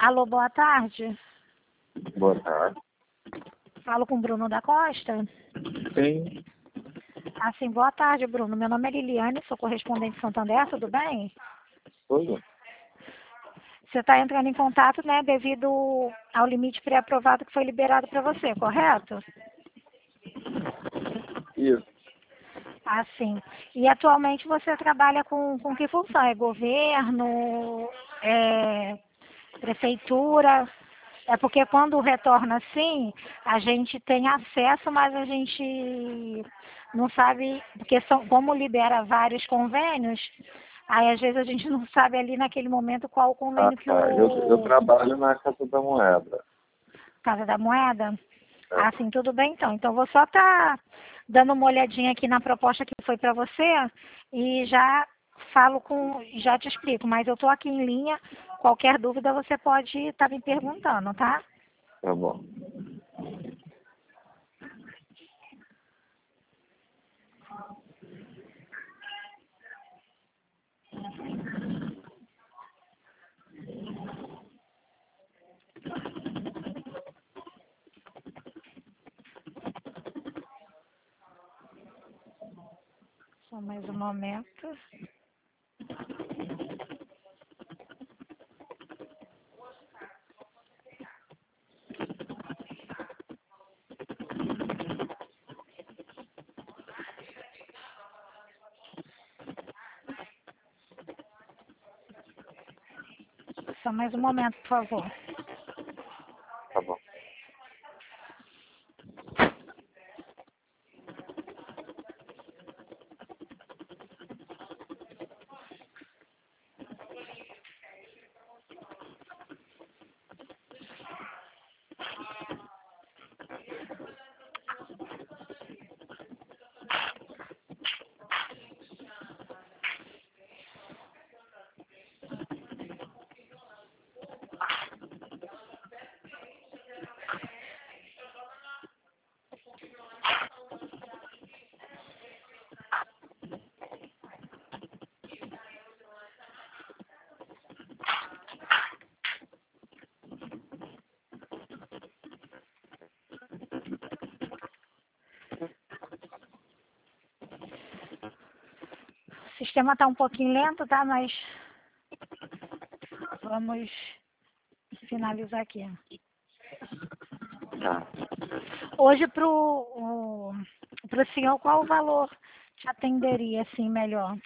Alô, boa tarde. Boa tarde. Falo com o Bruno da Costa. Sim, Assim, boa tarde, Bruno. Meu nome é Liliane, sou correspondente de Santander, tudo bem? tudo? Você está entrando em contato, né, devido ao limite pré-aprovado que foi liberado para você, correto? Isso. Assim. E atualmente você trabalha com que função? É governo? É prefeitura? É porque quando retorna assim, a gente tem acesso, mas a gente não sabe, porque são, como libera vários convênios, aí às vezes a gente não sabe ali naquele momento qual o Ah, convênio que tá. Eu o trabalho na Casa da Moeda. Casa da Moeda. É. Assim, tudo bem então. Então vou só estar dando uma olhadinha aqui na proposta que foi para você e já falo com, já te explico, mas eu estou aqui em linha. Qualquer dúvida você pode estar me perguntando, tá? Tá bom. Só mais um momento. Só mais um momento, por favor. Tá bom. O sistema está um pouquinho lento, tá? Mas vamos finalizar aqui. Tá. Hoje, para o senhor, qual o valor te atenderia assim melhor?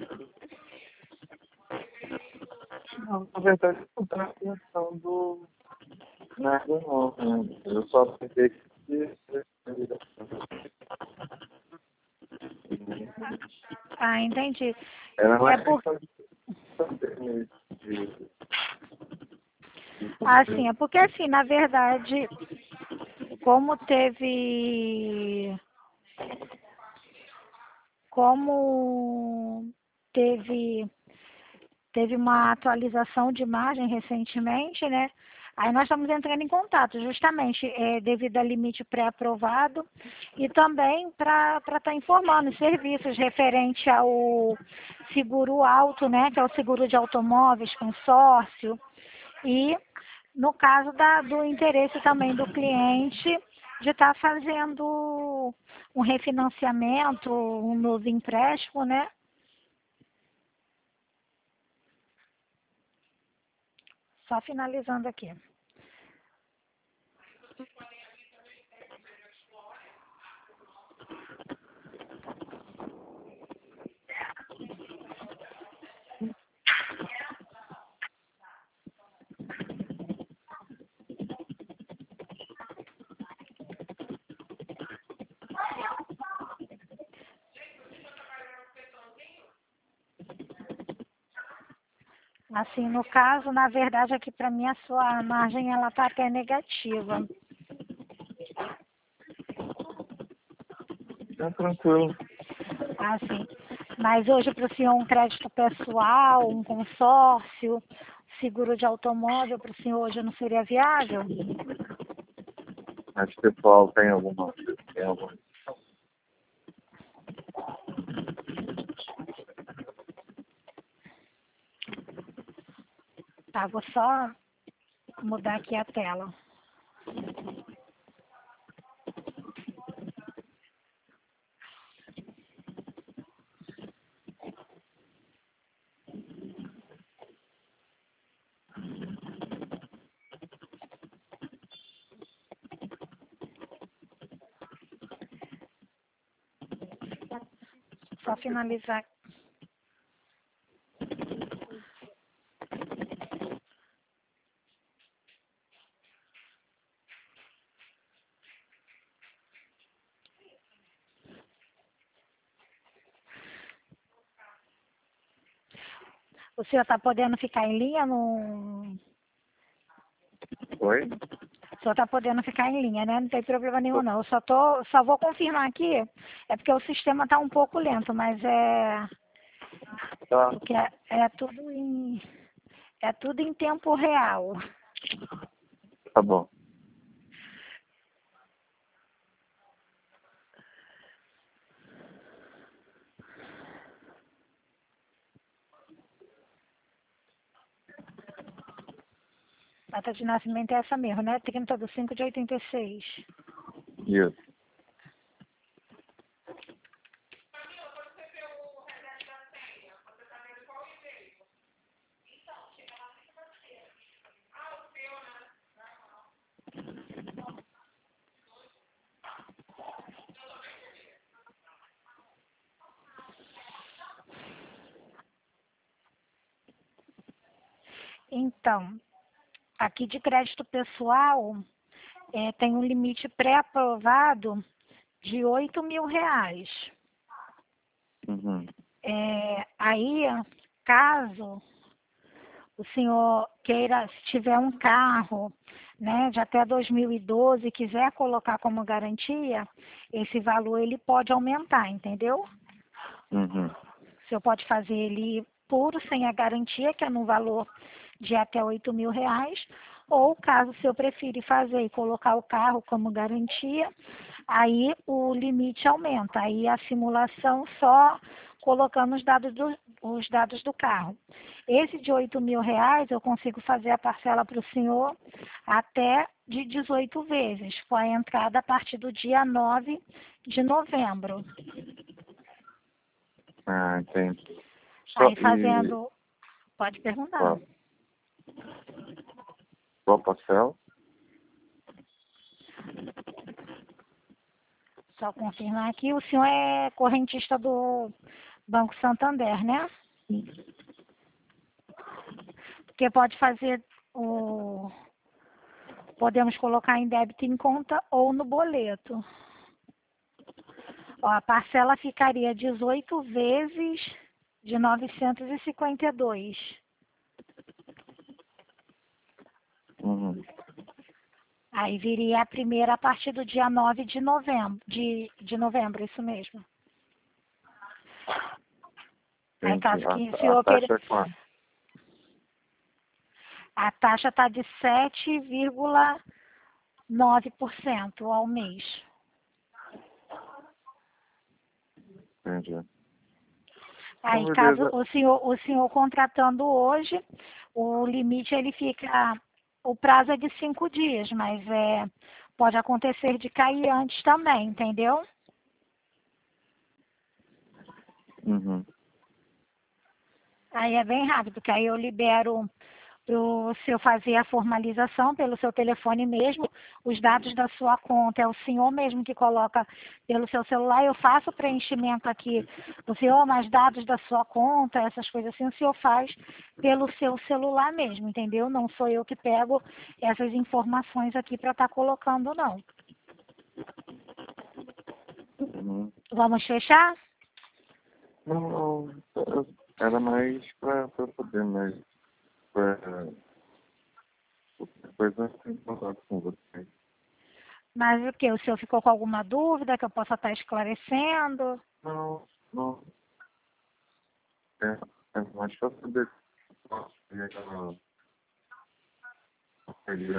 Não, na verdade, eu não estava pensando nada não, né? Eu só pensei que Ah, entendi. era É mais por, questão de saber mesmo. assim, é porque assim, na verdade, como teve, como teve teve uma atualização de margem recentemente, né? Aí nós estamos entrando em contato, justamente devido a limite pré-aprovado e também para estar informando os serviços referente ao seguro alto, né? Que é o seguro de automóveis, consórcio, e no caso do interesse também do cliente de estar fazendo um refinanciamento, um novo empréstimo, né? Só finalizando aqui. Assim, no caso, na verdade, aqui para mim a sua margem ela está até negativa. Tá tranquilo. Assim, mas hoje para o senhor um crédito pessoal, um consórcio, seguro de automóvel para o senhor hoje não seria viável? Mas pessoal tem alguma. Tem alguma. Tá, vou só mudar aqui a tela. Só finalizar. O senhor está podendo ficar em linha no... Oi? O senhor está podendo ficar em linha, né? Não tem problema nenhum, não. Eu só vou confirmar aqui, é porque o sistema está um pouco lento, mas Tá. porque é tudo em tempo real. Tá bom. Data de nascimento é essa mesmo, né? 30/5/86. Isso. Então, aqui de crédito pessoal, tem um limite pré-aprovado de R$ 8.000. Uhum. Aí, caso o senhor queira, se tiver um carro, né, de até 2012 e quiser colocar como garantia, esse valor ele pode aumentar, entendeu? Uhum. O senhor pode fazer ele puro, sem a garantia, que é no valor de até R$ 8.000, ou caso o senhor prefira fazer e colocar o carro como garantia, aí o limite aumenta, aí a simulação só colocando os dados do carro. Esse de R$ 8.000 eu consigo fazer a parcela para o senhor até de 18 vezes, com a entrada a partir do dia 9 de novembro. Ah, entendi. Aí fazendo... Pode perguntar. Qual parcela? Só confirmar aqui, o senhor é correntista do Banco Santander, né? Porque pode fazer o... Podemos colocar em débito em conta ou no boleto. Ó, a parcela ficaria 18 vezes de 952. Uhum. Aí viria a primeira a partir do dia 9 de novembro, de novembro, isso mesmo. Aí caso que o senhor taxa é quanto? A taxa está de 7,9% ao mês. Entendi. Aí, Então, caso beleza. o senhor contratando hoje, o limite ele fica, o prazo é de 5 dias, mas pode acontecer de cair antes também, entendeu? Uhum. Aí é bem rápido, que aí eu libero para o senhor fazer a formalização pelo seu telefone mesmo, os dados da sua conta, é o senhor mesmo que coloca pelo seu celular, eu faço o preenchimento aqui do senhor, mas dados da sua conta, essas coisas assim, o senhor faz pelo seu celular mesmo, entendeu? Não sou eu que pego essas informações aqui para estar colocando, não. Uhum. Vamos fechar? Não, era mais para poder, mas depois eu tenho contato com você. Mas o que? O senhor ficou com alguma dúvida que eu possa estar esclarecendo? Não, não. É mais para saber se posso pedir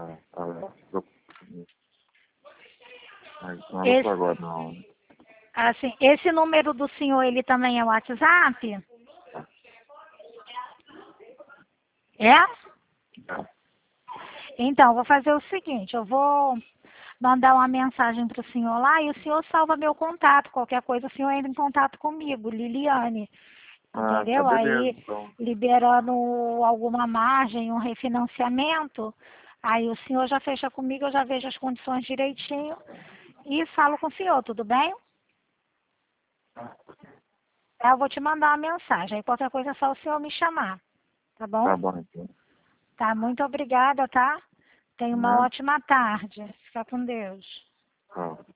mas não é para agora, não. Assim, esse número do senhor, ele também é o WhatsApp? É? É. Então, vou fazer o seguinte, eu vou mandar uma mensagem para o senhor lá e o senhor salva meu contato. Qualquer coisa, o senhor entra em contato comigo, Liliane. Ah, tá Entendeu? beleza, Aí, então. liberando alguma margem, um refinanciamento, aí o senhor já fecha comigo, eu já vejo as condições direitinho e falo com o senhor, tudo bem? Eu vou te mandar uma mensagem, aí qualquer coisa é só o senhor me chamar, tá bom? Tá bom, então. Tá, muito obrigada, tá? Tenha uma Né? ótima tarde. Fica com Deus. Tchau.